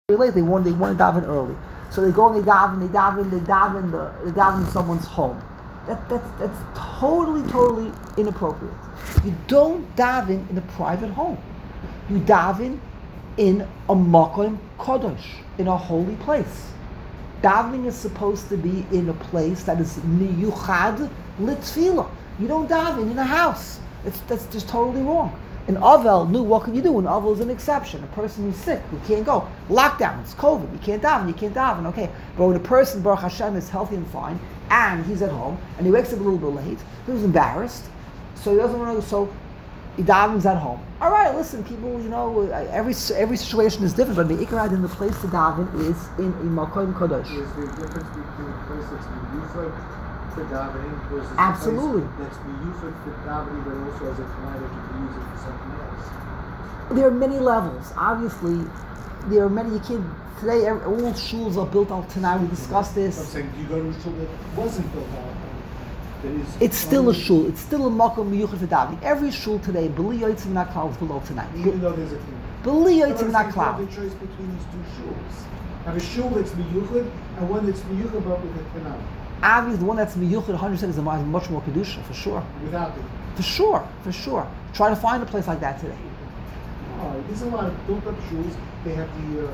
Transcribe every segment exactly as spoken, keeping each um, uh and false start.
late. They want they want to daven early, so they go and they daven, they daven, they daven, the, they daven in someone's home. That that's that's totally totally inappropriate. You don't daven in a private home. You daven in a makom kodesh, in a holy place. Davening is supposed to be in a place that is miyuchad litfila. You don't daven in a house. It's that's just totally wrong. In Avel, no, what can you do? In Avel is an exception. A person who's sick, who can't go. Lockdown, it's COVID, you can't daven, you can't daven, okay. But when a person, Baruch Hashem, is healthy and fine, and he's at home, and he wakes up a little bit late, he's embarrassed, so he doesn't want to, so he davens at home. All right, listen, people, you know, every every situation is different, but the Ikarad in the place to daven is in a Makom Kodesh. Is there a difference between a place that's Miyufad for davening versus Absolutely. a place that's Miyufad for davening, but also as a command that you can use it for something else? There are many levels. Obviously, there are many, you can't, today all shuls are built out tonight, we discussed this. I'm saying, do you go to a shul that wasn't built out? That is It's still a shul. It's still a makom miyuchad for davening. Every shul today, b'li yotzim min haklal, is below tonight. Even though there's a thing. B'li yotzim min You have haklal. the choice between these two shuls. Have a shul that's miyuchad and one that's miyuchad but with a kanal. Obviously, the one that's miyuchad one hundred percent is much more kedusha, for sure. Without it. For sure, for sure. Try to find a place like that today. Oh, there's a lot of built up shuls. They have the uh,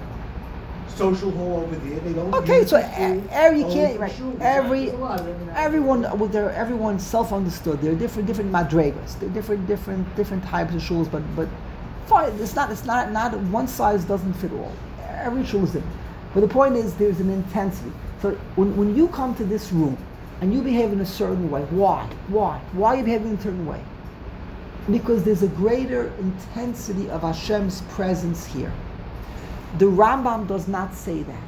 social hall over there. They don't. Okay, use so the shul e- every only can't for right. shuls. Every There's a lot of them in that. everyone with their everyone self-understood. There are different different madregas. There are different different different types of shuls, but but fine. It's not it's not not one size doesn't fit all. Every shul is different. But the point is, there's an intensity. So when when you come to this room and you behave in a certain way, why why why are you behaving in a certain way? Because there's a greater intensity of Hashem's presence here. The Rambam does not say that.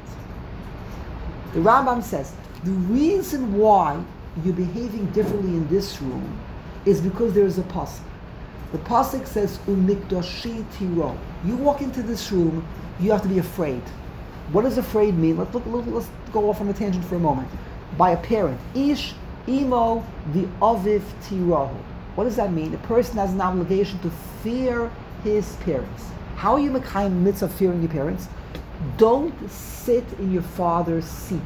The Rambam says, the reason why you're behaving differently in this room is because there is a pasuk. The pasuk says, U'mikdoshi tiro. You walk into this room, you have to be afraid. What does afraid mean? Let's look, look let's go off on a tangent for a moment. By a parent. Ish imo the aviv tirahu. What does that mean? A person has an obligation to fear his parents. How are you mekayim mitzvah fearing your parents? Don't sit in your father's seat.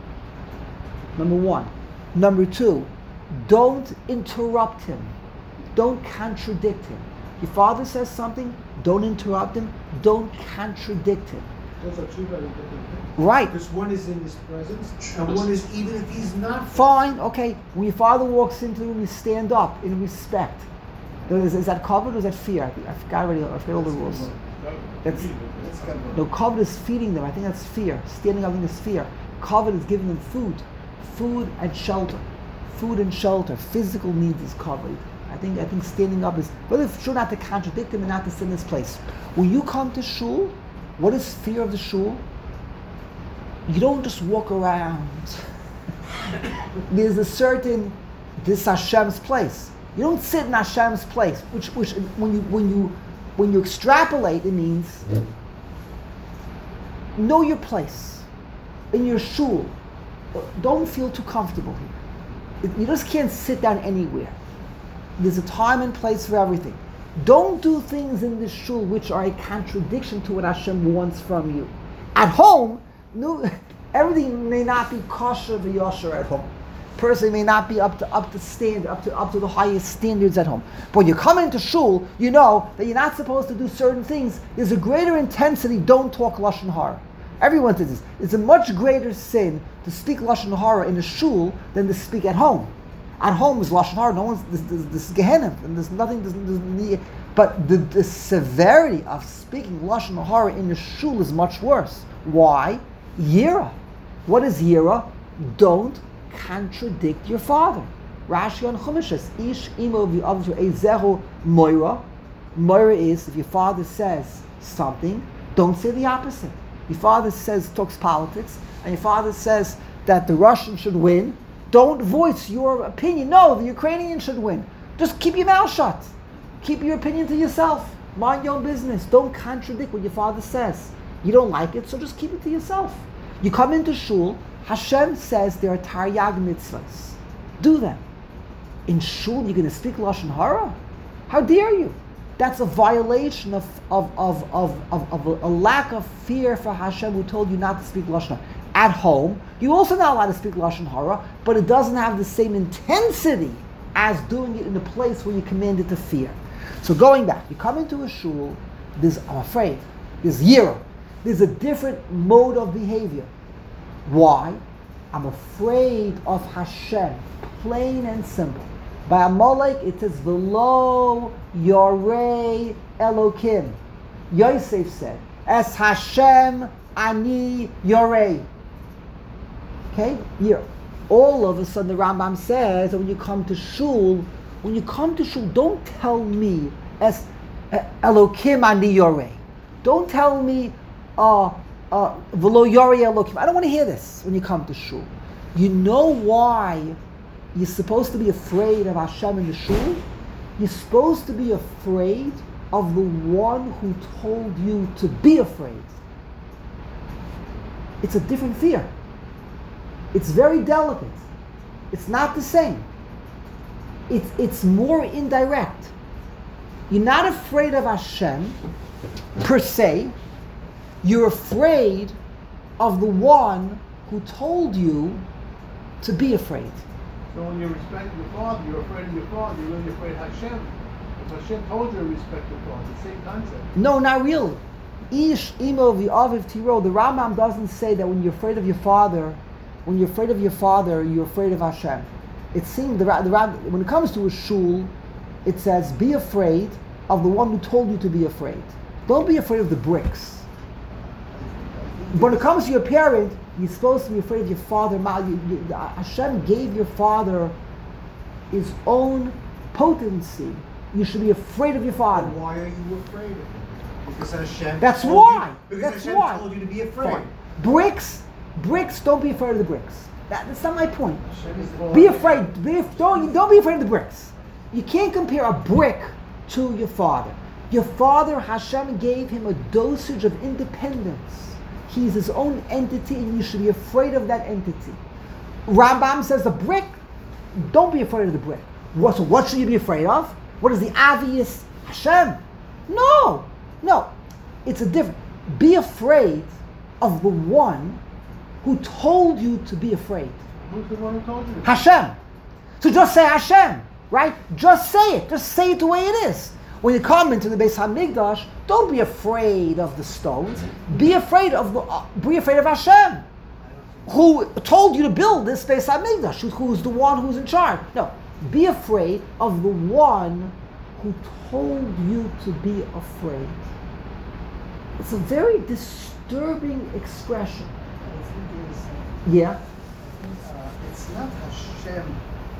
Number one. Number two, don't interrupt him. Don't contradict him. Your father says something, don't interrupt him, don't contradict him. Those are two very different things. Right. Because one is in his presence, and one is even if he's not. Fine, okay. When your father walks into the room, you stand up in respect. Is, is that covered or is that fear? I, I forgot already, I forgot all the rules. That's, no, covered is feeding them. I think that's fear. Standing up in is fear. Covered is giving them food. Food and shelter. Food and shelter. Physical needs is covered. I think I think standing up is, but it's sure not to contradict them and not to sit in this place. When you come to shul, what is fear of the shul? You don't just walk around. There's a certain, this is Hashem's place. You don't sit in Hashem's place, which which when you when you when you extrapolate, it means know your place in your shul. Don't feel too comfortable here. You just can't sit down anywhere. There's a time and place for everything. Don't do things in this shul which are a contradiction to what Hashem wants from you. At home, no, everything may not be kosher v'yosher at home. Person may not be up to up to stand up to up to the highest standards at home. But when you come into shul, you know that you're not supposed to do certain things. There's a greater intensity. Don't talk lashon hara. Everyone says this. It's a much greater sin to speak lashon hara in a shul than to speak at home. At home is lashon hara. No one's this, this, this is Gehenna, and there's nothing. There's, there's, but the, the severity of speaking lashon hara in the shul is much worse. Why? Yira. What is yira? Don't contradict your father. Rashi on Chumash says, Ish imo v'avzu ezehu moira. Moira is if your father says something, don't say the opposite. Your father says talks politics, and your father says that the Russians should win. Don't voice your opinion. No, the Ukrainians should win. Just keep your mouth shut. Keep your opinion to yourself. Mind your own business. Don't contradict what your father says. You don't like it, so just keep it to yourself. You come into shul, Hashem says there are taryag mitzvahs. Do them. In shul, you're going to speak lashon hara? How dare you? that's a violation of of of of, of, of a, a lack of fear for Hashem, who told you not to speak lashon hara. At home, you're also not allowed to speak lashon hara, but it doesn't have the same intensity as doing it in a place where you're commanded to fear. So going back, you come into a shul, there's, I'm afraid, there's yira. There's a different mode of behavior. Why? I'm afraid of Hashem, plain and simple. By Amalek, it says, V'lo yorei Elokim. Yosef said, Es Hashem ani yorei. Okay? Here. All of a sudden, the Rambam says that when you come to shul, when you come to shul, don't tell me, Es Elokim ani yorei. Don't tell me, uh, uh, V'lo yorei Elokim. I don't want to hear this when you come to shul. You know why you're supposed to be afraid of Hashem in the shul? You're supposed to be afraid of the one who told you to be afraid. It's a different fear. It's very delicate. It's not the same. It's, it's more indirect. You're not afraid of Hashem per se. You're afraid of the one who told you to be afraid. So when you respect your father, you're afraid of your father, you're really afraid of Hashem. If Hashem told you to respect your father, the same concept. No, not really. Ish imo v'aviv tiro. The Rambam doesn't say that when you're afraid of your father, when you're afraid of your father, you're afraid of Hashem. It seems the, the when it comes to a shul, it says be afraid of the one who told you to be afraid. Don't be afraid of the bricks. When it comes to your parent, you're supposed to be afraid of your father. You, you, Hashem gave your father his own potency. You should be afraid of your father. But why are you afraid of him? Because Hashem. That's told why. You, because That's Hashem why. told you to be afraid. Fine. Bricks, bricks. Don't be afraid of the bricks. That, that's not my point. Hashem is Be afraid. Be, don't don't be afraid of the bricks. You can't compare a brick to your father. Your father, Hashem gave him a dosage of independence. He's his own entity, and you should be afraid of that entity. Rambam says the brick, don't be afraid of the brick. What, so what should you be afraid of? What is the obvious? Hashem. No, no. It's a different. Be afraid of the one who told you to be afraid. Who's the one who told you? Hashem. So just say Hashem, right? Just say it. Just say it the way it is. When you come into the Beis Hamikdash, don't be afraid of the stones. Be afraid of the, uh, be afraid of Hashem, who told you to build this Beis Hamikdash, who, who's the one who's in charge. No, be afraid of the one who told you to be afraid. It's a very disturbing expression. I think it's, Yeah. uh, it's not Hashem.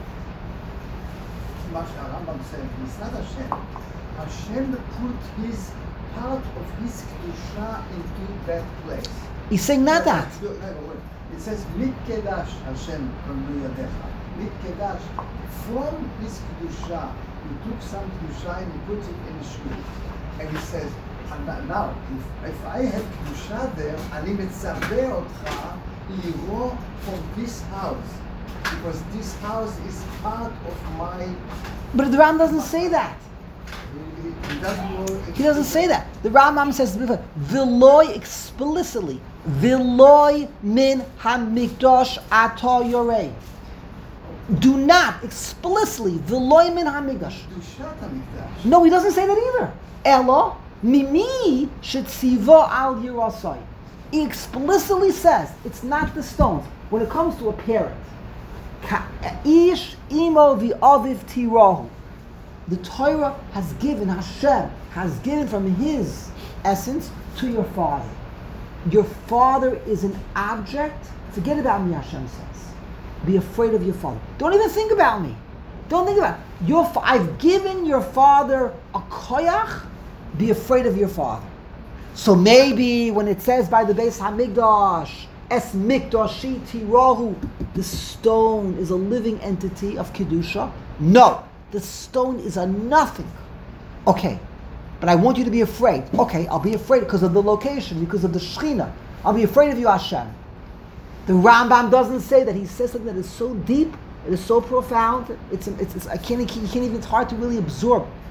Much Rambam said it's not Hashem. Hashem put his part of his kedusha into that place. He's saying not that. It says Mitkedash Hashem Kamdu Yadecha. Mitkedash, from his kedusha, he took some kedusha and he puts it in the shul. And he says, and now, if, if I have kedusha there, אני מצווה אותך לראות from this house, because this house is part of my. But the Ram doesn't say that. He, he doesn't, He doesn't say that. The Rambam says V'loi explicitly. V'loi min hamikdash ato yorei. Do not explicitly V'loi min hamikdash. Kedushat HaMikdash. No, he doesn't say that either. Ella mimi shetziva al yirasai. He explicitly says it's not the stones. When it comes to a parent, Ish imo v'aviv tirahu. The Torah has given, Hashem has given from His essence to your father. Your father is an object. Forget about me, Hashem says. Be afraid of your father. Don't even think about me. Don't think about it. Your fa- I've given your father a koyach. Be afraid of your father. So maybe when it says by the Beis Hamikdash, Es mikdashi tirahu, the stone is a living entity of kedusha. No. The stone is a nothing. Okay, but I want you to be afraid. Okay, I'll be afraid because of the location, because of the Shechina. I'll be afraid of you, Hashem. The Rambam doesn't say that. He says something that is so deep, it is so profound. It's, it's, it's I can't, you can't even. It's hard to really absorb.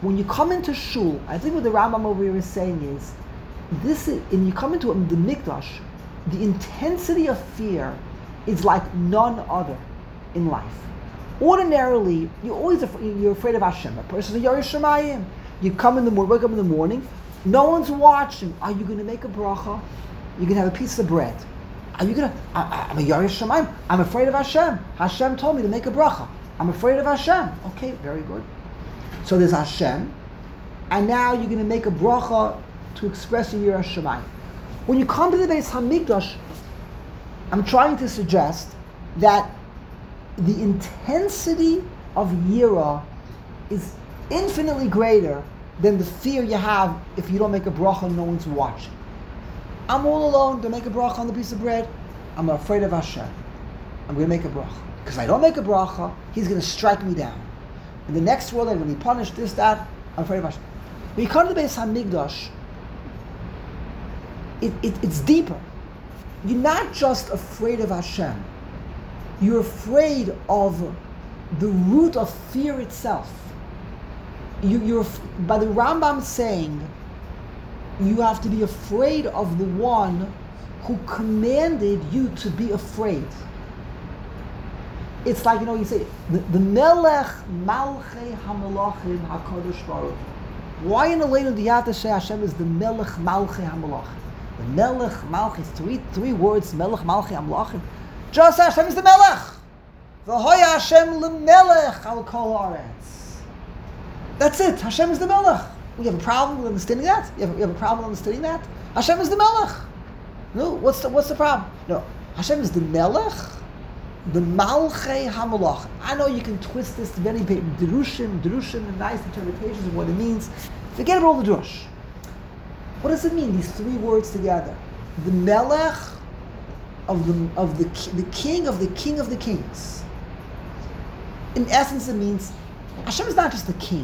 when you come into shul, I think what the Rambam over here is saying is, this is, and you come into the mikdash, the intensity of fear is like none other in life. Ordinarily, you're always af- you're afraid of Hashem. A person is Yeresh Shamayim. You come in the morning, wake up in the morning, no one's watching. Are you going to make a bracha? You're going to have a piece of bread. Are you going to? I'm a Yeresh Shamayim. I'm afraid of Hashem. Hashem told me to make a bracha. I'm afraid of Hashem. Okay, very good. So there's Hashem, and now you're going to make a bracha to express your Yeresh Shamayim. When you come to the Beis Hamikdash, I'm trying to suggest that the intensity of Yira is infinitely greater than the fear you have if you don't make a bracha and no one's watching. I'm all alone to make a bracha on the piece of bread. I'm afraid of Hashem. I'm going to make a bracha. Because if I don't make a bracha, He's going to strike me down. In the next world, I'm going to be punished, this, that. I'm afraid of Hashem. When you come to the Beis Hamikdash, it, it, it's deeper. You're not just afraid of Hashem. You're afraid of the root of fear itself. You, you're by the Rambam saying you have to be afraid of the one who commanded you to be afraid. It's like, you know, you say the, the Melech Malchei Hamalachim Hakadosh Baruch. Why in the Leinu do you have to say Hashem is the Melech Malchei Hamalachim? The Melech Malchei, three three words, Melech Malchei Hamalachim. Just Hashem is the Melech. V'hoya Hashem lemelech al kol haaretz. That's it. Hashem is the Melech. We have a problem with understanding that. You have, you have a problem understanding that. Hashem is the Melech. No, what's the what's the problem? No, Hashem is the Melech, the Malchei Hamalach. I know you can twist this to many derushim, derushim, and nice interpretations of what it means. Forget about all the drush. What does it mean? These three words together. The Melech of the of the the king of the king of the kings. In essence, it means Hashem is not just the king.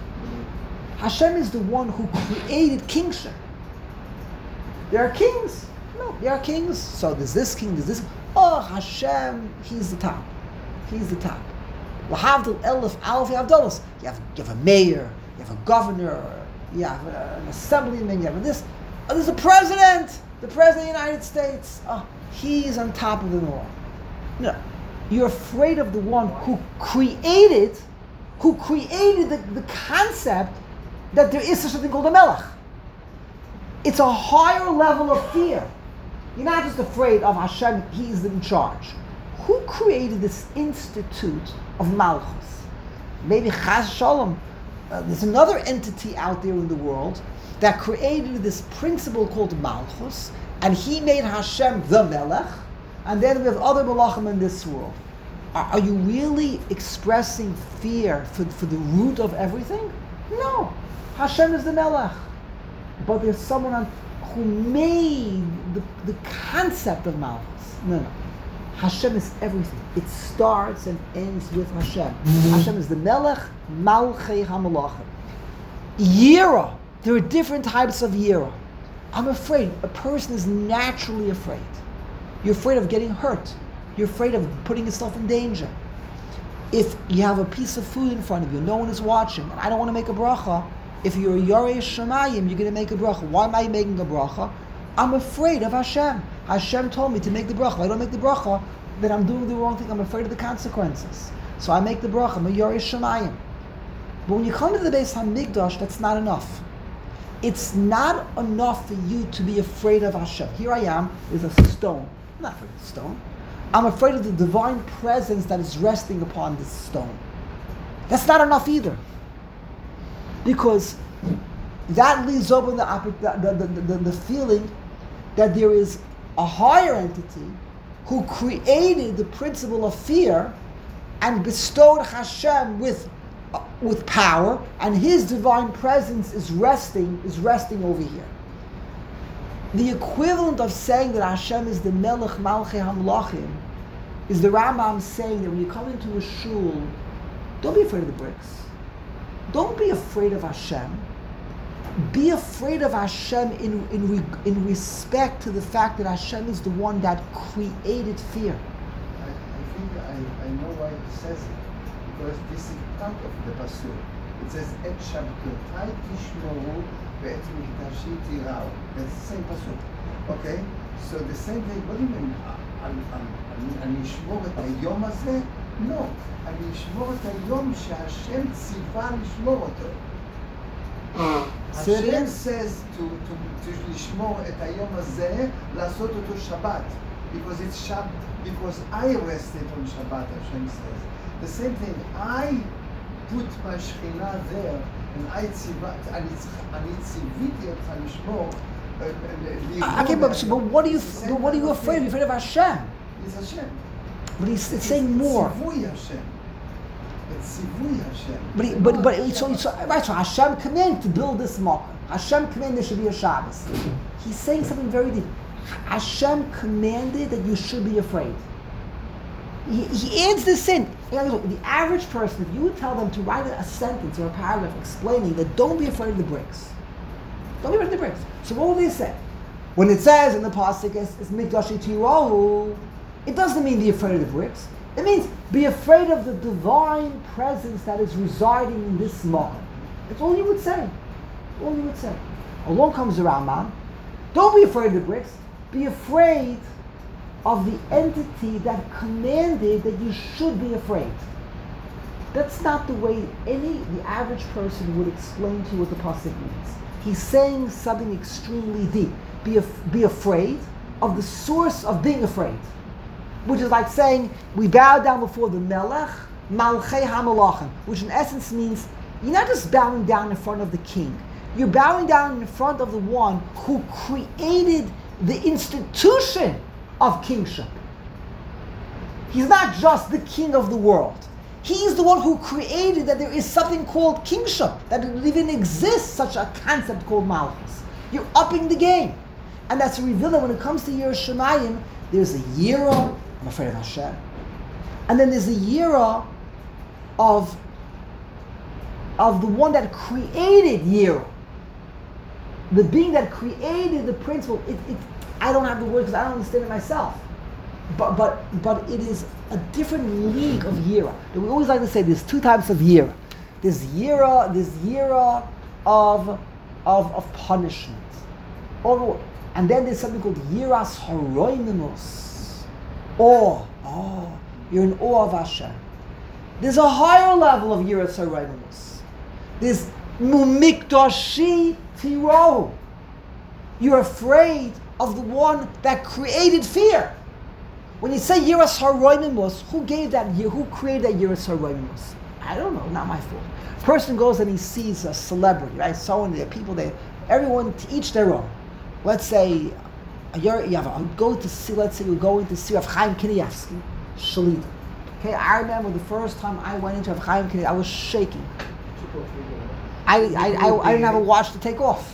Hashem is the one who created kingship. There are kings. No, there are kings. So there's this king, there's this. Oh, Hashem, He's the top. He's the top. Lahavdil elif alfi avdalos. You have you have a mayor, you have a governor, you have a, an assemblyman, you have this. Oh, there's a president. The president of the United States. Oh, He's on top of them all. No, you're afraid of the one who created, who created the, the concept that there is such a thing called a melech. It's a higher level of fear. You're not just afraid of Hashem, He's in charge. Who created this institute of Malchus? Maybe Chas Shalom. Uh, there's another entity out there in the world that created this principle called Malchus, and he made Hashem the Melech, and then we have other Melachim in this world. Are, are you really expressing fear for, for the root of everything? No. Hashem is the Melech. But there's someone on, who made the, the concept of Malchus. No, no. Hashem is everything. It starts and ends with Hashem. Mm-hmm. Hashem is the Melech, Malchei HaMelachim. Yira. There are different types of Yira. I'm afraid. A person is naturally afraid. You're afraid of getting hurt. You're afraid of putting yourself in danger. If you have a piece of food in front of you, no one is watching, and I don't want to make a bracha, if you're a Yarei Shemayim, you're going to make a bracha. Why am I making a bracha? I'm afraid of Hashem. Hashem told me to make the bracha. If I don't make the bracha, then I'm doing the wrong thing. I'm afraid of the consequences. So I make the bracha. I'm a Yarei Shemayim. But when you come to the Beis Hamikdash, that's not enough. It's not enough for you to be afraid of Hashem. Here I am, there's a stone. I'm not afraid of the stone. I'm afraid of the divine presence that is resting upon this stone. That's not enough either. Because that leaves open the, the, the, the, the feeling that there is a higher entity who created the principle of fear and bestowed Hashem with uh, with power, and His divine presence is resting is resting over here. The equivalent of saying that Hashem is the Melech Malchei HaMelachim is the Rambam saying that when you come into a shul, don't be afraid of the bricks. Don't be afraid of Hashem. Be afraid of Hashem in in, re, in respect to the fact that Hashem is the one that created fear. I, I think I, I know why he says it. Because this is part of the pasuk. It says, Et Shabbatai Tishmoru Ve'et Mikdashi Tirau. That's the same pasuk. Okay? So the same thing, what do you mean? אני אשמור את היום הזה? לא. אני אשמור את היום שהשם ציווה לשמור אותו. Hashem says to, to, to לשמור את היום הזה, לעשות אותו שבת. Because it's Shabbat, because I rested on Shabbat, Hashem says. The same thing, I put my Shekhinah there, and I ציוויתי אותך לשמור. Okay, but, so, but what are you, but what are you afraid of? You're afraid of Hashem. It's Hashem. But he's it's saying more. Tzivui Hashem. It's Tzivui Hashem. But he, but but it's, so, it's, right. So Hashem commanded to build this makom. Hashem commanded there should be a Shabbos. He's saying something very deep. Hashem commanded that you should be afraid. He, he adds this in. The average person, if you would tell them to write a sentence or a paragraph explaining that don't be afraid of the bricks. Don't be afraid of the bricks. So what will they say? When it says in the pasuk, it's Mikdashi Tirahu, it doesn't mean be afraid of the bricks. It means be afraid of the divine presence that is residing in this makom. That's all you would say. All you would say. Along comes the Rambam. Don't be afraid of the bricks. Be afraid of the entity that commanded that you should be afraid. That's not the way any the average person would explain to you what the pasuk means. He's saying something extremely deep. Be af- be afraid of the source of being afraid, which is like saying we bow down before the Melech, Malchei HaMelachim, which in essence means you're not just bowing down in front of the king. You're bowing down in front of the one who created the institution of kingship. He's not just the king of the world. He's the one who created that there is something called kingship, that it even exists, such a concept called Malchus. You're upping the game. And that's revealed that when it comes to Yiras Shamayim, there's a Yira, I'm afraid of Hashem. And then there's a Yira of, of the one that created Yira. The being that created the principle. It, it, I don't have the word because I don't understand it myself. But but but it is a different league of Yira. We always like to say there's two types of Yira. There's Yira, there's Yira of, of, of punishment. Or, and then there's something called Yiras Haroinimus. Awe. Oh, you're in awe of Hashem. There's a higher level of Yiras Haroinimus. There's Mumikdashi Tiro. You're afraid of the one that created fear. When you say Yiras Haroinimus, who gave that year? Who created that Yiras Haroinimus? I don't know, not my fault. Person goes and he sees a celebrity, right? So and there are people there, everyone to each their own. Let's say you're, you have a, go to see, let's say you're going to see Rav Chaim Kanievsky, Shalita. Okay, I remember the first time I went into Rav Chaim Kanievsky, I was shaking. I, I, I, I didn't have a watch to take off.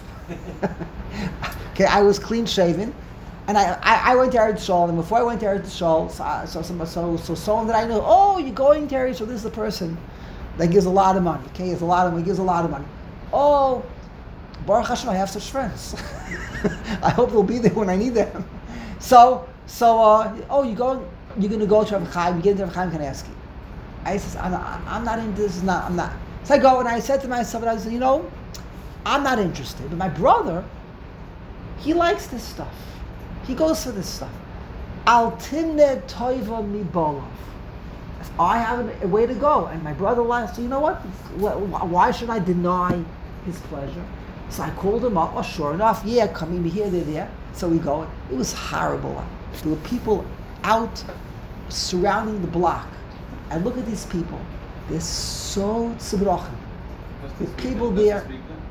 Okay, I was clean shaven. And I, I, I went to Eretz Yisrael, and before I went to Eretz Yisrael, so, so, so, so, so someone that I know, oh, you're going to Eretz Yisrael, this is the person that gives a lot of money, okay, he has a lot of money, he gives a lot of money. Oh, Baruch Hashem, I have such friends. I hope they'll be there when I need them. So, so, uh, oh, you're going, you're going to go to Rav Chaim, you get into Rav Chaim Kanievsky. I said, I'm not, I'm not into this, not, I'm not. So I go, and I said to myself, and I said, you know, I'm not interested, but my brother, he likes this stuff. He goes for this stuff. Al timne toiva mi bolov. If I have a way to go, and my brother likes, so you know what? Why should I deny his pleasure? So I called him up. Oh, sure enough, yeah, coming here, there, there. So we go. It was horrible. There were people out surrounding the block. I look at these people. They're so tzibrochen. The people there.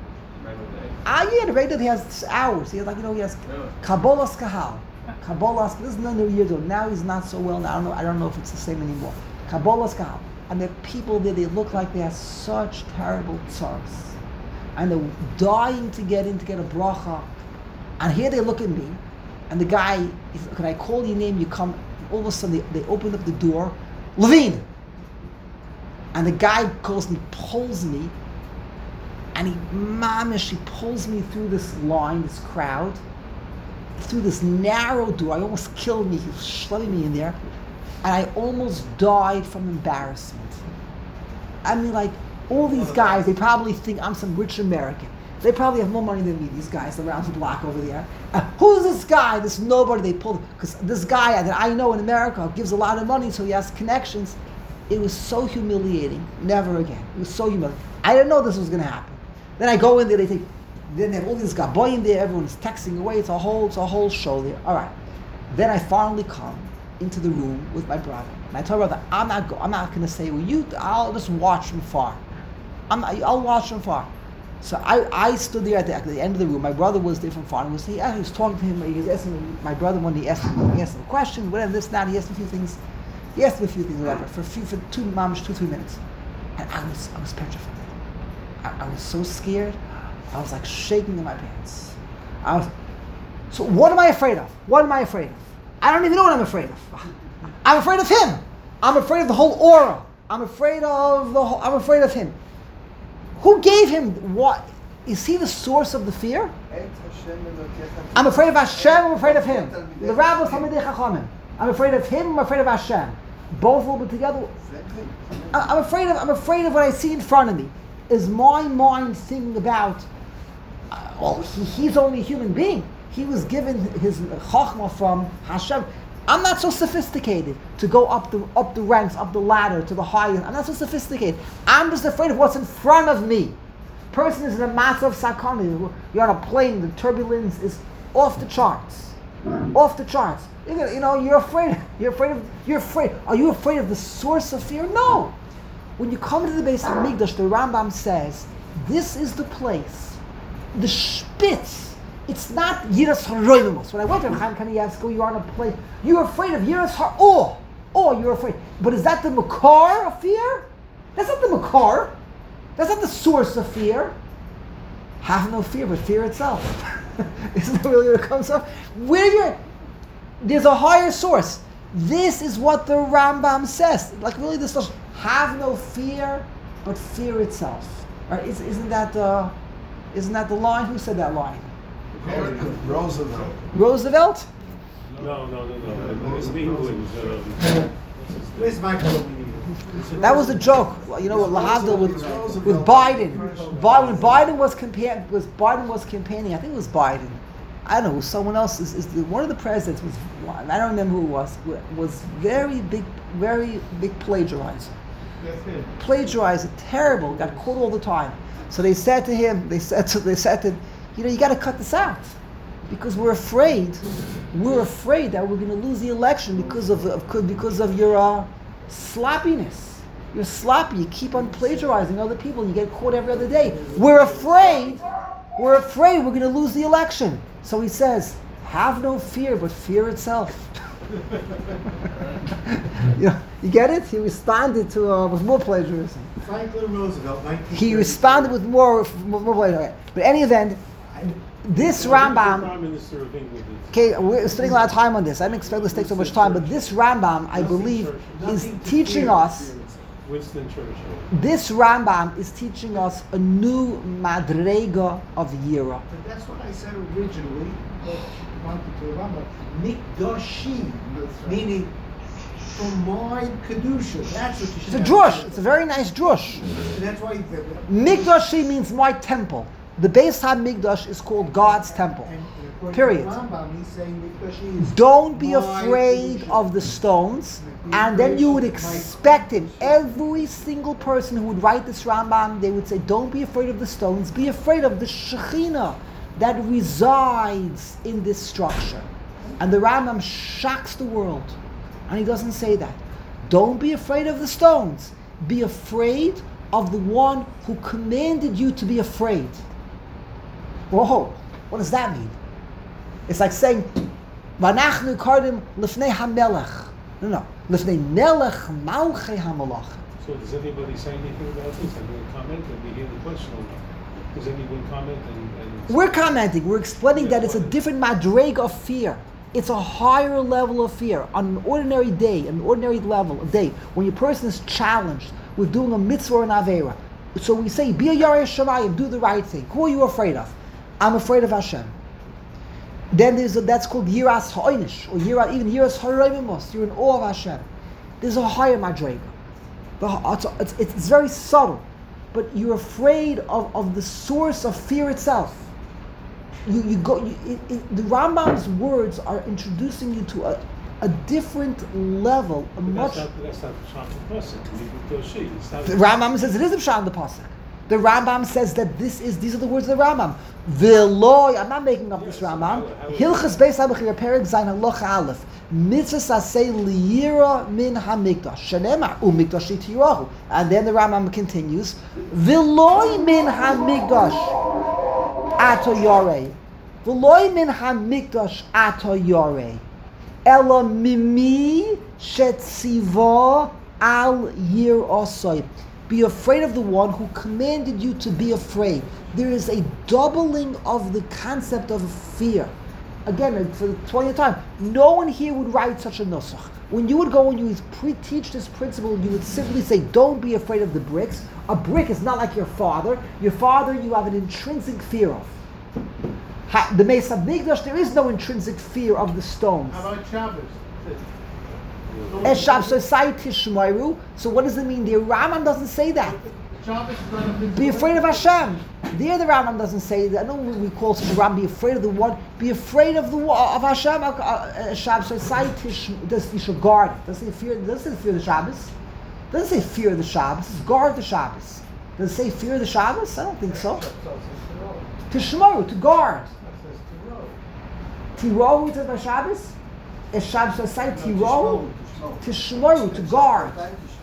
Ah, yeah, the radio he has hours. He has like you know he has Kabbalas Kahal, Kabbalas. This is not new years old. Now he's not so well. Now I don't know. I don't know if it's the same anymore. Kabbalas Kahal, and the people there, they look like they have such terrible tzaras, and they're dying to get in to get a bracha. And here they look at me, and the guy, can I call your name? You come. All of a sudden they, they open up the door, Levine, and the guy calls me, pulls me. And he, mamish, he pulls me through this line, this crowd, through this narrow door. I almost killed me. He was shoving me in there. And I almost died from embarrassment. I mean, like, All these guys, they probably think I'm some rich American. They probably have more money than me, these guys around the block over there. Uh, who's this guy? This nobody they pulled. Because this guy that I know in America gives a lot of money, so he has connections. It was so humiliating. Never again. It was so humiliating. I didn't know this was going to happen. Then I go in there, they think, then they have all these guys in there, everyone's texting away. It's a whole, it's a whole show there. All right. Then I finally come into the room with my brother. And I tell my brother, I'm not, go, I'm not going to say, well, you, I'll just watch from far. I'm not, I'll watch from far. So I, I stood there at the, at the end of the room. My brother was there from far. And was, he, he was talking to him. He was asking him, my brother, when he asked him, he asked him a question, whatever, this, that. He asked him a few things. He asked him a few things, whatever, for a few, for two, mamish, two, three minutes. And I was, I was petrified. I, I was so scared. I was like shaking in my pants. I was, so what am I afraid of? What am I afraid of? I don't even know what I'm afraid of. I'm afraid of him. I'm afraid of the whole aura. I'm afraid of the whole, I'm afraid of him. Who gave him what? Is he the source of the fear? I'm afraid of Hashem, I'm afraid of him. The rabbis, I'm afraid of him, I'm afraid of Hashem. Both will be together. I'm afraid of I'm afraid of what I see in front of me. Is my mind thinking about, uh, well, he, he's only a human being. He was given his chachma from Hashem. I'm not so sophisticated to go up the up the ranks, up the ladder to the highest. I'm not so sophisticated. I'm just afraid of what's in front of me. Person is in a massive sakana. You're on a plane. The turbulence is off the charts, off the charts. You know, you know, you're afraid. You're afraid of. You're afraid. Are you afraid of the source of fear? No. When you come to the base of Mikdash, the Rambam says, this is the place, the spitz. It's not Yiras HaRoimimos. When I went to Chaim Kanievsky, you're on a place, you're afraid of Yiras HaOr. Oh, you're afraid. But is that the makar of fear? That's not the makar. That's not the source of fear. Have no fear, but fear itself. Isn't that really what it comes from? Where you're, there's a higher source. This is what the Rambam says. Like really this does. Have no fear, but fear itself. Right? Is, isn't that the, isn't that the line? Who said that line? Roosevelt. Roosevelt? No, no, no, no. It was England. Uh, Where's Michael? That was a joke. You know what Lahavdil with with Biden. Biden when Biden was comparing was Biden was campaigning. I think it was Biden. I don't know. Someone else is, is the, one of the presidents was. I don't remember who it was. Was very big, very big plagiarizer. Plagiarizer, terrible. Got caught all the time. So they said to him. They said to they said to him, you know, you got to cut this out because we're afraid. We're afraid that we're going to lose the election because of, of because of your uh, sloppiness. You're sloppy. You keep on plagiarizing other people. You get caught every other day. We're afraid. We're afraid we're going to lose the election. So he says, have no fear, but fear itself. you know, you get it? He responded to uh, with more plagiarism. Franklin Roosevelt, nineteen He responded with more more plagiarism. But in any event, this Rambam. Prime Minister of England. Okay, we're spending a lot of time on this. I didn't expect this to take so much time, but this Rambam, I believe, is teaching us. Winston Churchill. This Rambam is teaching us a new madrega of Yira. But that's what I said originally. But wanted to remember Mikdashi, meaning from my kedusha. That's what you should. It's a drush. It's a very nice drush. And that's why the, Mikdashi means my temple. The Beis HaMikdash is called God's temple. and, and according Period. to the Rambam, he's saying Mikdashi is Don't be my afraid kedusha. of the stones, and then you would expect him. Every single person who would write this Rambam, they would say, don't be afraid of the stones, be afraid of the Shekhinah that resides in this structure. And the Rambam shocks the world, and he doesn't say that. Don't be afraid of the stones, be afraid of the one who commanded you to be afraid. Whoa, what does that mean? It's like saying, Vanachnu kardim lifnei hamelech. No, no. Lifnei melech malchei hamelach. So does anybody say anything about this? Anyone comment? And we hear the question or not? Does anyone comment? And, and We're commenting. We're explaining that it's a different madreg of fear. It's a higher level of fear. On an ordinary day, an ordinary level, a day, when your person is challenged with doing a mitzvah or an avera. So we say, be a yarei shamayim, do the right thing. Who are you afraid of? I'm afraid of Hashem. Then there's a, that's called yiras ha'onish, or yira, even yiras ha'roimimos. You're in awe of Hashem. There's a higher madrega. It's, it's, it's very subtle. but you're afraid of, of the source of fear itself. You, you go. You, it, it, the Rambam's words are introducing you to a, a different level, a But much. That's not, that's not the Pshat the Pasuk. It's not- it's not- The Rambam says it is the Pshat in the pasuk. The Rambam says that this is these are the words of the Rambam. Veloy, I'm not making up Yes, this so Rambam. how- how- Hilchas Beis Habachir Perek Zayin Halacha Aleph. Mitzvah Sasei Liyira Min Hamikdash. Shenema Umikdash Yitirahu. And then the Rambam continues. Veloy Min Hamikdash Ato Yorei. Veloy Min Hamikdash Ato Yorei. Ela Mimi Shetziva Al Yir Osoi. Be afraid of the one who commanded you to be afraid. There is a doubling of the concept of fear. Again, for the twentieth time, no one here would write such a nusach. When you would go and you would pre-teach this principle, you would simply say, don't be afraid of the bricks. A brick is not like your father. Your father, you have an intrinsic fear of. Ha- The Meis HaMikdash, there is no intrinsic fear of the stones. How about Shabbos? Eshab society shmoiru. So what does it mean? The Rambam doesn't say that. Shabbos is not a big Be afraid of Hashem. There, the Rambam doesn't say that. I know we call such a Rambam. Be afraid of the one. Be afraid of the of Hashem. Eshab society. Does you should guard it? Doesn't say fear? Doesn't say fear the Shabbos? Doesn't say fear the Shabbos. It's guard the Shabbos. Does it say fear the Shabbos? I don't think so. To shmoru, to guard. Tirohu to the Shabbos. Eshab society tirohu. To shmoru, to guard.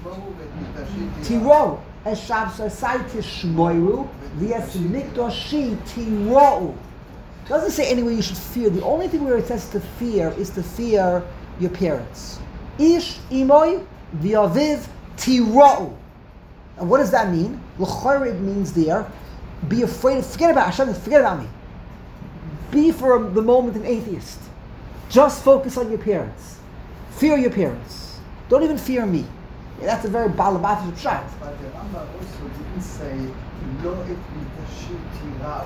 Tiro, Eshab society shmoiru, v'es mikdoshi tiro. Doesn't say anywhere you should fear. The only thing where it says to fear is to fear your parents. Ish imoy v'aviv tiro. And what does that mean? L'chor, it means there, be afraid. Forget about Hashem. Forget about me. Be for the moment an atheist. Just focus on your parents. Fear your parents. Don't even fear me. That's a very balabatish pshat. But the Rambam also didn't say, לא את מקדשי תיראו,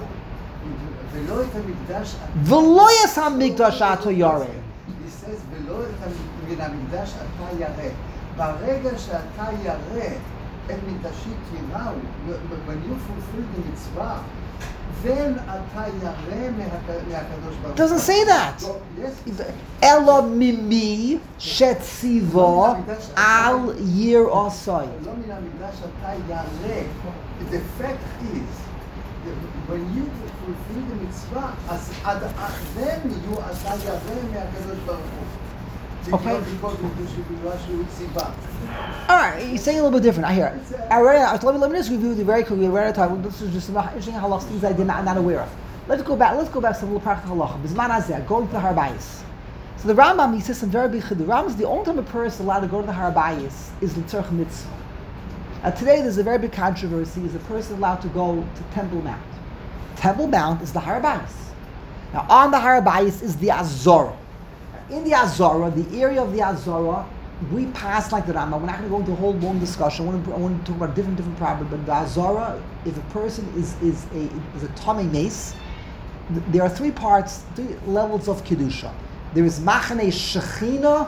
ולא את המקדש... V'lo yes hamikdash ato yareh. He says, ולא את מן המקדש אתה ירא. ברגע שאתה ירא את מקדשי תיראו, when you fulfill the mitzvah, then אתה ירא מהקדוש ברוך הוא. Doesn't say that. So, yes. Ela mimi shetziva al yir osai. לא מן המקדש אתה ירא. The fact is, that when you fulfill the mitzvah, as ad, then you אתה ירא מהקדוש ברוך הוא. Okay. Because you should be Rashi Tzibah. All right, you're saying a little bit different. I hear it. I read it. Let me, let me just review the very quickly. We're out of time. This is just some interesting halachas, things I did not, I'm not aware of. Let's go back. Let's go back to some little practical halacha. Bisman hazeh, going to the Har Bayis. So the Rambam, he says some very big chiddush. The Rambam is the only time a person allowed to go to the Har Bayis is l'tzorch mitzvah. Uh, today there's a very big controversy. Is a person allowed to go to Temple Mount? Temple Mount is the Har Bayis. Now on the Har Bayis is the Azorah. In the Azorah, the area of the Azorah, we pass like the Rambam. We're not going to go into a whole long discussion. I want to, I want to talk about different different problems. But the Azorah, if a person is is a is a Tomei Mace, th- there are three parts, three levels of kedusha. There is Machane Shechina,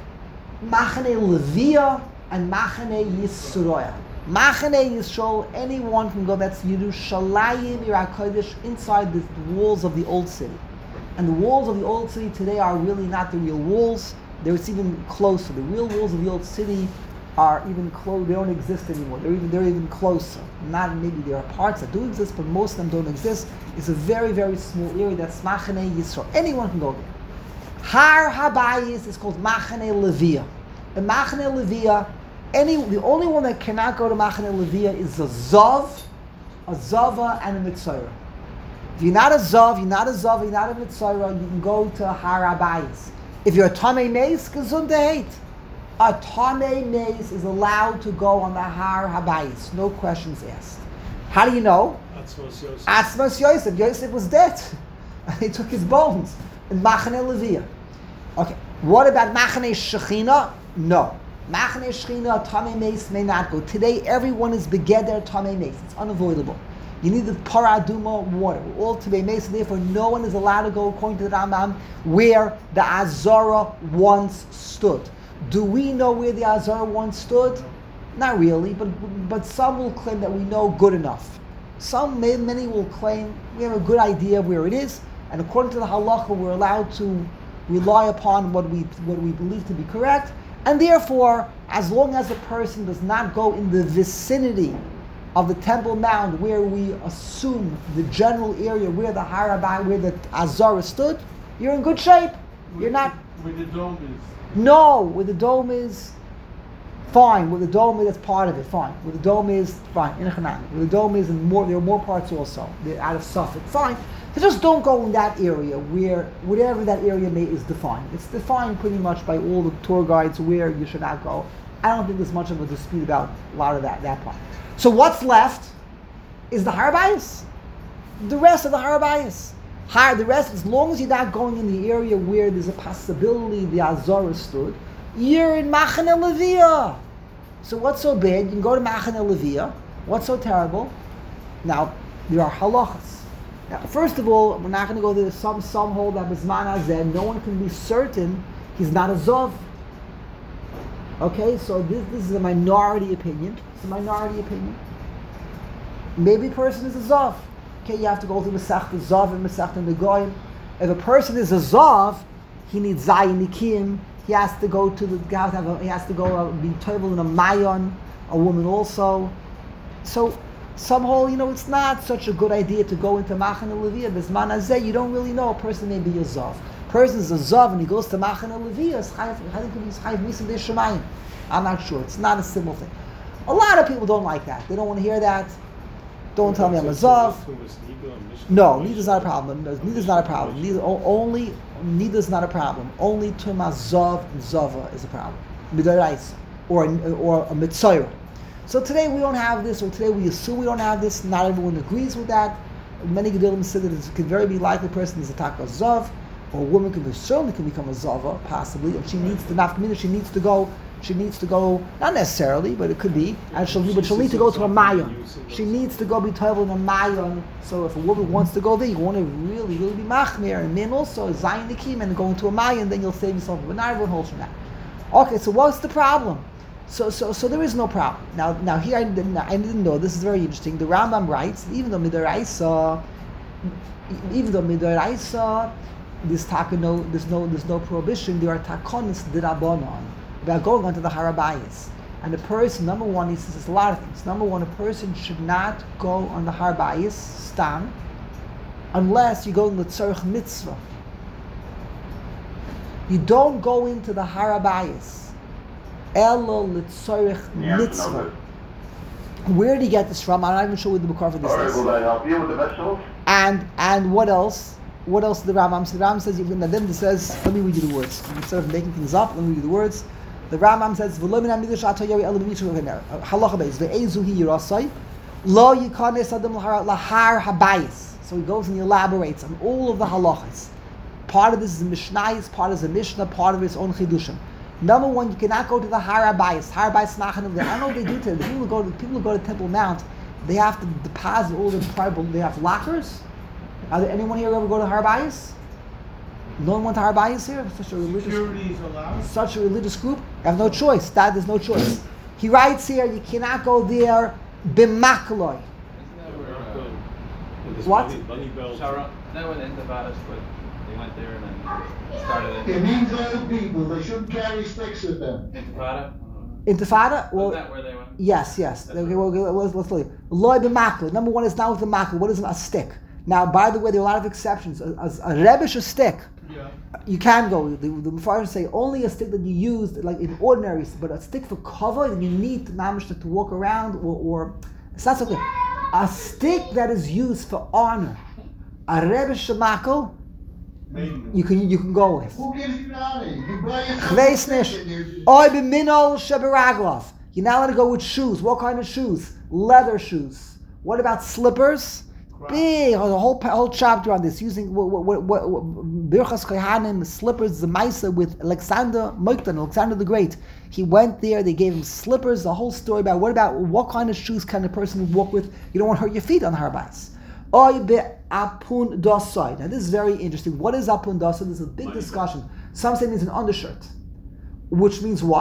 Machane Levia, and Machane Yisroel. Machane Yisrael, anyone can go. That's Yerushalayim Yirakodesh, inside the walls of the old city. And the walls of the old city today are really not the real walls. They're it's even closer. The real walls of the old city are even close. They don't exist anymore. They're even they're even closer. Not maybe there are parts that do exist, but most of them don't exist. It's a very very small area. That's Machane Yisrael. Anyone can go there. Har Habayis is called Machane Levia. And Machane Levia, any the only one that cannot go to Machane Levia is a Zav, a Zava, and a Mitzorah. If you're not a Zav, you're not a Zav, you're not a Mitzorah, you can go to Har Habayis. If you're a Tomei Mace, Gesundheit. A Tomei Mace is allowed to go on the Har Habayis. No questions asked. How do you know? Atzmos Yosef. Atzmos Yosef. Yosef was dead. They took his bones in Machane Levia. Okay. What about Machane Shechina? No. Machane Shechina, Tomei Mace may not go. Today, everyone is begeder Tomei Mace. It's unavoidable. You need the paraduma water. We're all Tomei Mace, therefore no one is allowed to go, according to the Rambam, where the Azorah once stood. Do we know where the Azorah once stood? Not really, but but some will claim that we know good enough. Some, may, many will claim we have a good idea of where it is, and according to the halacha, we're allowed to rely upon what we what we believe to be correct, and therefore, as long as the person does not go in the vicinity of the Temple Mount where we assume the general area where the Harabai, where the Azara stood, you're in good shape. You're not. Where the dome is. No, where the dome is, fine. Where the dome is, that's part of it, fine. Where the dome is, fine. In Hanan. Where the dome is, and more, there are more parts also. They're out of Suffolk, fine. So just don't go in that area where, whatever that area may is defined. It's defined pretty much by all the tour guides where you should not go. I don't think there's much of a dispute about a lot of that, that part. So what's left is the Harabayas. The rest of the Harabayas. Higher, the rest, as long as you're not going in the area where there's a possibility the Azara stood, you're in Machane Leviyah. So what's so bad? You can go to Machane Leviyah. What's so terrible? Now, there are halachas. Now, first of all, we're not going to go there. Some some hold that Bizman Hazeh, no one can be certain he's not a Zov. Okay, so this, this is a minority opinion. It's a minority opinion. Maybe a person is a Zov. Okay, you have to go through Masech the Zav and Masech the Negoyim. If a person is a Zav, he needs Zayin Nikim. He has to go to the he has to go uh, be toivel in a Mayon, a woman also. So some hold, you know, it's not such a good idea to go into Machane Leviyah. Bizman Hazeh, you don't really know a person may be a Zav. Person is a Zav and he goes to Machane Leviyah. I think he's Chayiv Misim Shemayim. I'm not sure. It's not a simple thing. A lot of people don't like that. They don't want to hear that. Don't tell me I'm a Zav. No, neither's not a problem. No, neither's not a problem. Neither only neither's not a problem. Only Tuma Zav and Zava is a problem. Midoraisa or or a Mitzayra. So today we don't have this, or today we assume we don't have this. Not everyone agrees with that. Many Gedolim say that it could very be likely a person is a Taka Zav, or a woman could be, certainly can become a Zava, possibly, and she needs to nafkamina, she needs to go. She needs to go, not necessarily, but it could be, and she'll, but she'll need to go to a Mayon. She needs to go be toivel in a Mayon. So if a woman wants to go there, you want to really, really be machmir, and men also, Zayin Nikim, and go into a Mayon, then you'll save yourself. But not everyone holds from that. Okay, so what's the problem? So, so, so there is no problem. Now, now here I didn't, I didn't know. This is very interesting. The Rambam writes, even though Midoraisa, even though Midoraisa, this taka no, there's no, there's no prohibition. There are takonis dirabanan about going onto the Harabayas. And the person, number one, he says there's a lot of things. Number one, a person should not go on the Harabayas, stam, unless you go in the tzarech mitzvah. You don't go into the Harabayas, elo l'tzarech mitzvah. Where did he get this from? I'm not even sure what the Bukhara for this All right, is. will I help you with the vegetables? And and what else? What else did the Rambam say? The Rambam says, even then it says, let me read you the words. Instead of making things up, let me read you the words. The Rambam says, halacha beis ve'ezu hi yirasai lo yikanes adam lahar habayis. So he goes and he elaborates on all of the halachas. Part of this is a Mishnayos, part is a Mishnah, part of it is own chidushim. Number one, you cannot go to the Har Habayis. Har Habayis Machan. I don't know what they do today. The people who go to people who go to Temple Mount, they have to deposit all the tribal. They have lockers. Are there anyone here who ever go to Har Habayis? No one went to Har Habayis here. Such a religious. Security is allowed. Such a religious group. You have no choice. That there's no choice. He writes here, you cannot go there. B'makloi. What? Sharon, that went into Vadas, but they went there and then started It it. means old people, they shouldn't carry sticks with them. Intifada? Intifada? Well, Wasn't that where they went? yes, yes. Okay, well, okay, let's, let's look. Loi b'makloi. Number one is not with the makloi. What is a stick? Now, by the way, there are a lot of exceptions. A, a, a rebish a stick. Yeah. You can go. The, the Mefarshim say only a stick that you use, like in ordinary, but a stick for cover, and you need mamish to walk around, or, or it's not so good. A stick that is used for honor, a rebbe shemakol, you can you can go with. Who gives you honor? You buy yourself a Chveis stick nish, and you- oy b'minol sheberaglav. You're not allowed to go with shoes. What kind of shoes? Leather shoes. What about slippers? Big, a whole whole chapter on this, using what what what Birchas Kohanim slippers, the Maisa with Alexander Moktan, Alexander the Great. He went there. They gave him slippers. The whole story about what about what kind of shoes can a person walk with? You don't want to hurt your feet on the Harbais. Oy be apun dasai. Now this is very interesting. What is apun dasai? There's a big discussion. Some say it's an undershirt, which means what?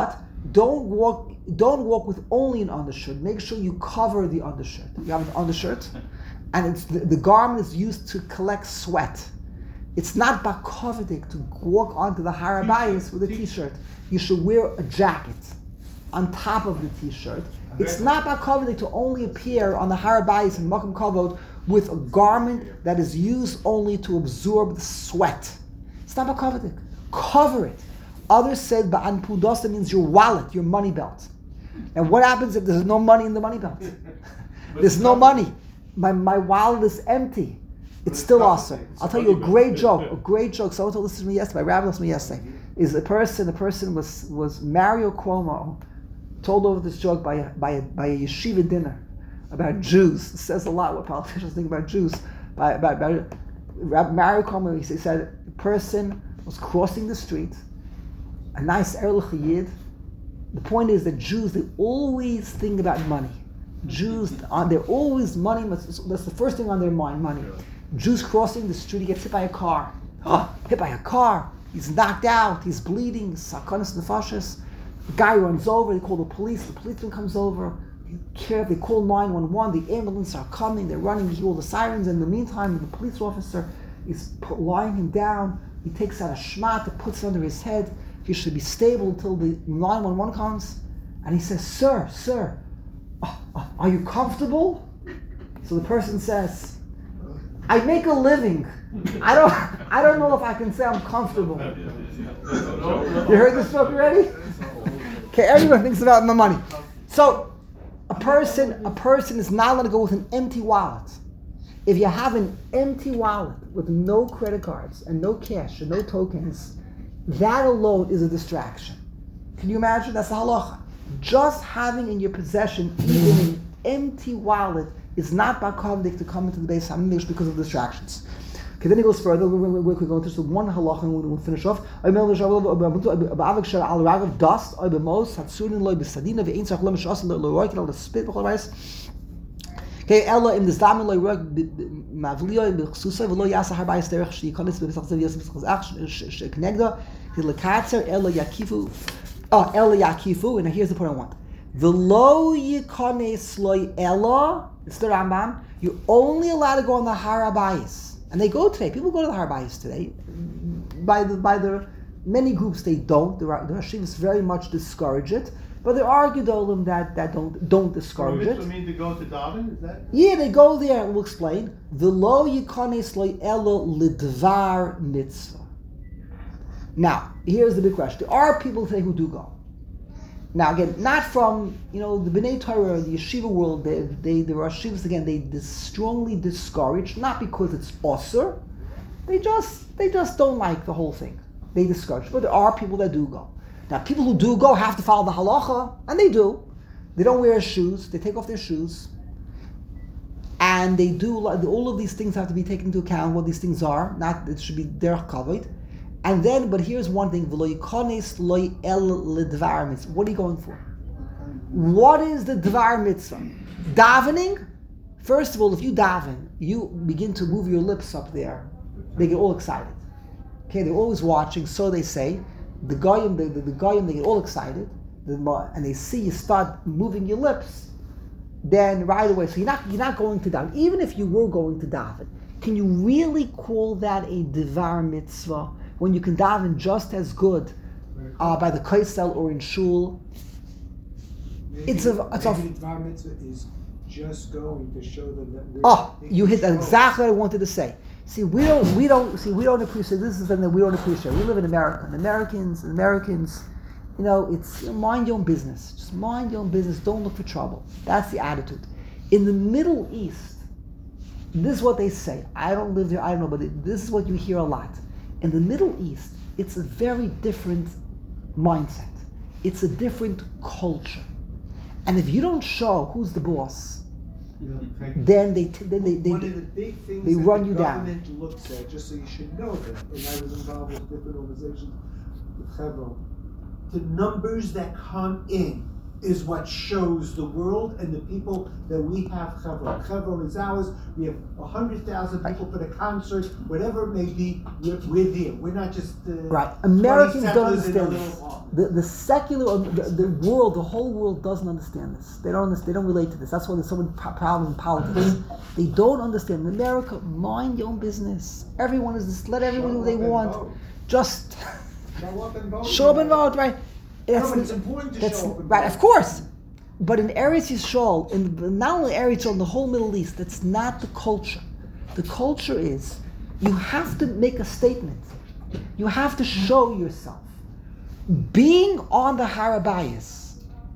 don't walk don't walk with only an undershirt. Make sure you cover the undershirt. You have an undershirt, and it's the, the garment is used to collect sweat. It's not bakovidik to walk onto the harabayis with a t-shirt. You should wear a jacket on top of the t-shirt. It's not bakovidik to only appear on the harabayis and makom kavod with a garment that is used only to absorb the sweat. It's not bakovidik. Cover it. Others said ba'an pudasa means your wallet, your money belt. And what happens if there's no money in the money belt? There's no money. My my wallet is empty. It's still awesome. I'll tell you a great joke. A great joke. Someone told this to me yesterday. My rabbi told me yesterday. Is a person. A person was was Mario Cuomo told over this joke by a, by a, by a yeshiva dinner about Jews. It says a lot what politicians think about Jews. By about, about Mario Cuomo, he said a person was crossing the street. A nice Erlich Yid. The point is that Jews, they always think about money. Jews, they're always money. That's the first thing on their mind, money. Jews crossing the street, he gets hit by a car. Oh, hit by a car. He's knocked out. He's bleeding. Sakanas nefashis. The guy runs over. They call the police. The policeman comes over. They call nine one one. The ambulance are coming. They're running. He hear all the sirens. In the meantime, the police officer is lying him down. He takes out a shmat and puts it under his head. He should be stable until the nine one one comes. And he says, sir, sir, uh, uh, are you comfortable? So the person says, I make a living. I don't I don't know if I can say I'm comfortable. You heard this joke already? Okay, everyone thinks about my money. So a person, a person is not allowed to go with an empty wallet. If you have an empty wallet with no credit cards and no cash and no tokens, that alone is a distraction. Can you imagine? That's the halacha. Just having in your possession even an empty wallet is not bakovidik to come into the base Hamikdash because of distractions. Okay, then he goes further. We're, we're, we're going to just one halacha and we'll finish off. Okay, Ella in the Zaman loy work Mavlio in Bechsusa v'lo yasa harbayis derech she'yikonis b'besachzev yosef b'chazach she'knegda hilakatzer Ella yakifu oh Ella yakifu and here's the point I want v'lo yikonis loy Ella it's the Rambam you're only allowed to go on the harbayis and they go today people go to the harbayis today by the by the many groups they don't the the Hashivas very much discourage it. But there are gedolim that, that don't don't discourage so it. You mean to go to daven? Is that? Yeah, they go there and we'll explain. V'lo yikonis lo elo lidvar mitzvah. Now, here's the big question. There are people today who do go. Now again, not from you know the B'nai Torah, the yeshiva world. They they the yeshivas again. They dis- strongly discourage, not because it's osur. They just they just don't like the whole thing. They discourage. But there are people that do go. Now, people who do go have to follow the halacha, and they do. They don't wear shoes. They take off their shoes. And they do, all of these things have to be taken into account, what these things are. Not, it should be derech kavod. And then, but here's one thing. What are you going for? What is the dvar mitzvah? Davening? First of all, if you daven, you begin to move your lips up there. They get all excited. Okay, they're always watching, so they say. The goyim, the, the, the goyim, they get all excited, the, and they see you start moving your lips. Then right away, so you're not you're not going to daven. Even if you were going to daven, can you really call that a devar mitzvah when you can daven just as good uh, by the kaisel or in shul? Maybe, It's a it's maybe a. the Dvar mitzvah is just going to show them that we're Oh, in you hit that control. exactly what I wanted to say. See, we don't, we don't, see, we don't appreciate, this is something that we don't appreciate. We live in America, and Americans, and Americans, you know, it's you know, mind your own business. Just mind your own business, don't look for trouble. That's the attitude. In the Middle East, this is what they say. I don't live there, I don't know, but it, this is what you hear a lot. In the Middle East, it's a very different mindset. It's a different culture. And if you don't show who's the boss, then they t- then they they, One of the big things they that run the you down. government looks at, just so you should know that, and I was involved with different organizations with Chevron, the numbers that come in is what shows the world and the people that we have Chevron. Chevron is ours. We have one hundred thousand people for the concert, whatever it may be, we're, we're there. We're not just... Uh, Right. Americans don't twenty settlers in a understand little this. farm. The, the secular, the, the world, the whole world doesn't understand this. They don't understand, they don't relate to this. That's why there's so many pro- problems in politics. They don't understand. In America, mind your own business. Everyone is this, let everyone do what they want. Just Show up and vote. show up and vote, right? No, but it's important to that's, show up and right, vote. of course. But in Eretz Yisrael, in not only Eretz Yisrael, in the whole Middle East, that's not the culture. The culture is you have to make a statement. You have to show yourself. Being on the Har HaBayis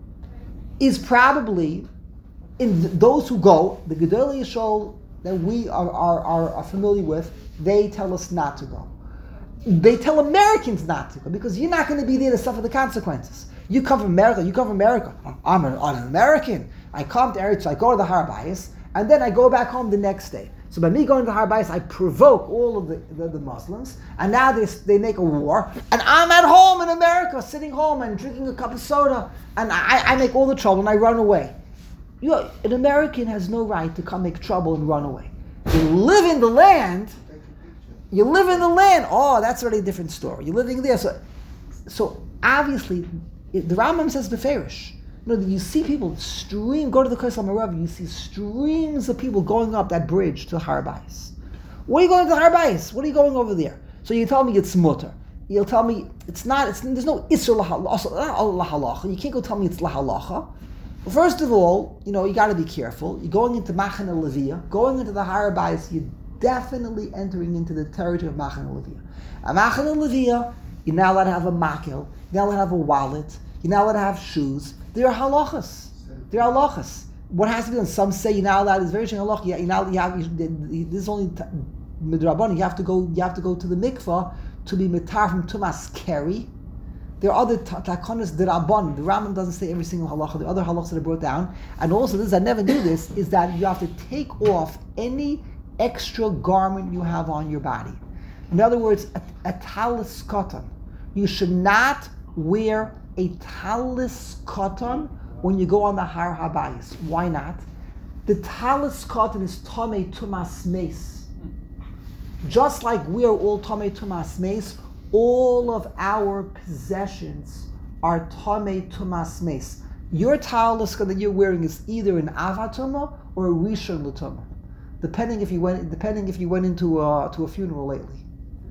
is probably, in th- those who go, the Gedolei Yisrael that we are, are, are, are familiar with, they tell us not to go. They tell Americans not to go because you're not going to be there to suffer the consequences. You come from America, you come from America. I'm an, I'm an American. I come to Eretz, I go to the Har HaBayis, and then I go back home the next day. So by me going to the Har HaBayis, I provoke all of the, the, the Muslims, and now they, they make a war, and I'm at home in America, sitting home and drinking a cup of soda, and I, I make all the trouble and I run away. You know, an American has no right to come make trouble and run away. You live in the land, you live in the land, oh, that's already a different story. You're living there. So, so obviously, it, the Rambam says beferish. You know, you see people stream, go to the Kosel Marav, you see streams of people going up that bridge to Har HaBayis. What are you going to the Har HaBayis? What are you going over there? So you tell me it's mutter. You'll tell me it's not, it's, there's no Isser lahalacha. You can't go tell me it's lahalacha. Well, first of all, you know, you got to be careful. You're going into Machane Leviyah, going into the Har HaBayis, you're definitely entering into the territory of Machane Leviyah. At Machane Leviyah, you're not allowed to have a makil, you're not allowed to have a wallet, you're not allowed to have shoes. There are halachas. There are halachas. What has to be done? Some say you're not allowed. It's very strange halacha. You're not. You have. You, this is only midrabanan. You have to go. You have to go to the mikvah to be mitar from tumas keri. There are other takonas derabban. The Rambam doesn't say every single halacha. There are other halachas that are brought down. And also, this I never knew this is that you have to take off any extra garment you have on your body. In other words, a, a talis katan. You should not wear a talis katan when you go on the Har HaBayis. Why not? The talis katan is tomei tumas meis. Just like we are all tomei tumas meis, all of our possessions are tomei tumas meis. Your talis that you're wearing is either an avatuma or a rishon l'tuma, depending if you went depending if you went into a, to a funeral lately.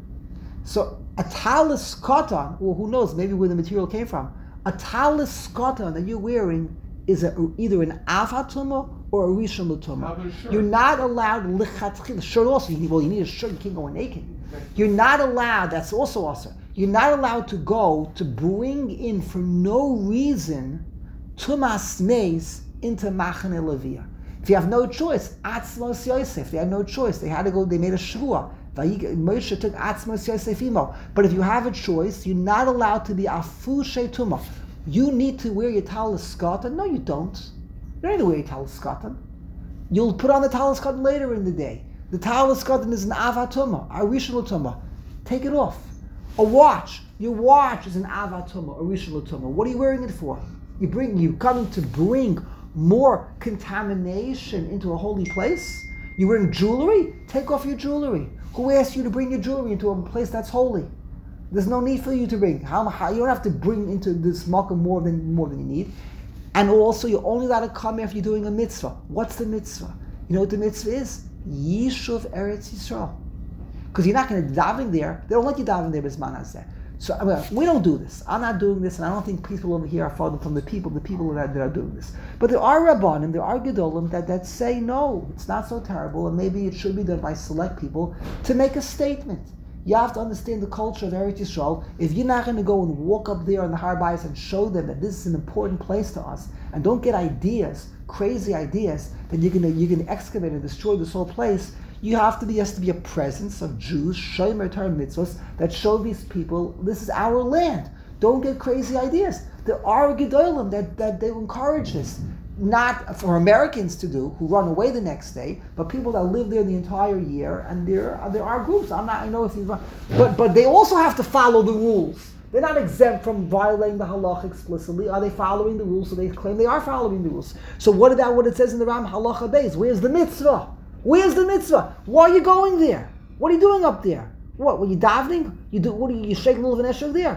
So a talis katan, or who knows, maybe where the material came from. A talis katan that you're wearing is a, either an avatuma or a rishon l'tuma. You're not allowed lichatchil. Shirt also. You need, well, you need a shirt. You can't go naked. You're not allowed. That's also also. You're not allowed to go to bring in for no reason tumas meis into Machane Leviyah. If you have no choice, Atzmos Yosef. They had no choice. They had to go. They made a shvua. Moshe took Atzmos Yosef imo. But if you have a choice, you're not allowed to be afushe tuma. You need to wear your talis katan. No, you don't. You don't need to wear your talis katan. You'll put on the talis katan later in the day. The talis katan is an avatuma, a rishon l'tuma. Take it off. A watch. Your watch is an avatuma, a rishon l'tuma. What are you wearing it for? You bring. You coming to bring more contamination into a holy place? You're wearing jewelry? Take off your jewelry. Who asked you to bring your jewelry into a place that's holy? There's no need for you to bring. How, how, you don't have to bring into this makom more than more than you need. And also, you're only allowed to come after you're doing a mitzvah. What's the mitzvah? You know what the mitzvah is? Yishuv Eretz Yisrael. Because you're not going to daven there. They don't let you daven there, Bisman Hazeh. So I mean, we don't do this. I'm not doing this, and I don't think people over here are farther from the people, the people that, that are doing this. But there are Rabbanim, there are Gedolim that, that say, no, it's not so terrible, and maybe it should be done by select people to make a statement. You have to understand the culture of Eretz Yisrael. If you're not going to go and walk up there on the Har HaBayis and show them that this is an important place to us, and don't get ideas, crazy ideas, that you're going to you're going to excavate and destroy this whole place, you have to be, has to be a presence of Jews, Shomer Torah mitzvahs, that show these people, this is our land. Don't get crazy ideas. There are Gedolim that, that they encourage this. Not for Americans to do, who run away the next day, but people that live there the entire year, and there, there are groups. I'm not, I know if you run, but, but they also have to follow the rules. They're not exempt from violating the halach explicitly. Are they following the rules? So they claim they are following the rules. So what about what it says in the Ram Halacha Beis? Where's the mitzvah? Where's the mitzvah? Why are you going there? What are you doing up there? What? Were you davening? You do? What are you, you shaking the little eshek there?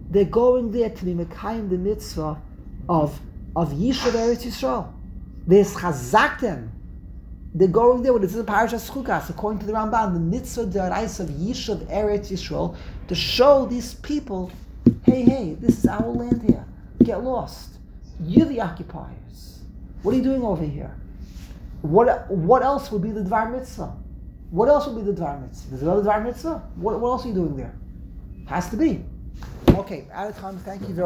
They're going there to be Mekayim the mitzvah of of Yishuv Eretz Yisrael. There's Chazaktem. They're going there. This is a Parashas Chukas, according to the Ramban, the mitzvah d'oraisa of Yishuv Eretz Yisrael, to show these people, hey, hey, this is our land here. Get lost. You're the occupiers. What are you doing over here? What what else would be the Dvar Mitzvah? What else would be the Dvar Mitzvah? There's another Dvar Mitzvah? What, what else are you doing there? Has to be. Okay, out of time. Thank you very much.